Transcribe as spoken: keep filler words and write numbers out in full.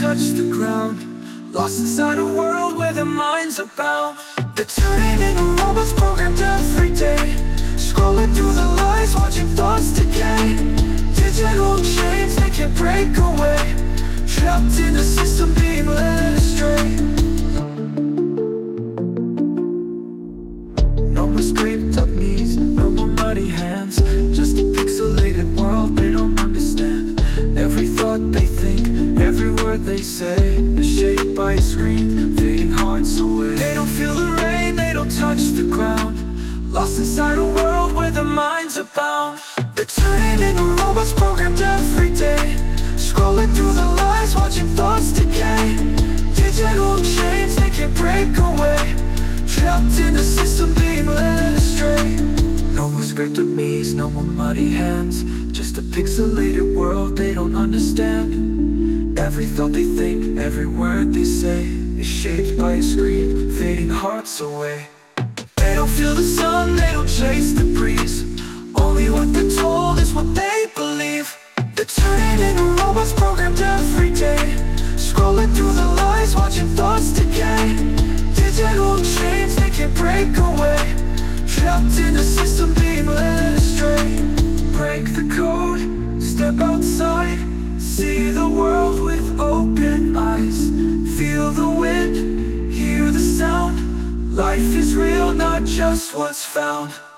touch the ground, lost inside a world where their minds are bound. They're turning into robots programmed every day, scrolling through the lies, watching thoughts decay. Digital chains they can't break away, trapped in a system being led astray. No more scraped up knees, no more muddy hands, just a pixelated world they don't understand. Every thought they think, every word they say is shaped by a screen, fading hearts away. They don't feel the rain, they don't touch the ground, lost inside a world where their minds are bound. They're turning into robots programmed every day, scrolling through the lies, watching thoughts decay. Digital chains they can't break away, trapped in a system being led astray. No more scripted me's, no more muddy hands, just a pixelated world they don't understand. Every thought they think, every word they say is shaped by a screen, fading hearts away. They don't feel the sun, they don't chase the breeze, only what they're told is what they believe. They're turning into robots programmed every day, scrolling through the lies, watching thoughts decay. Digital chains they can't break away, trapped in a system being led astray. Break the code, step outside, see the world with open eyes. Feel the wind, hear the sound, life is real, not just what's found.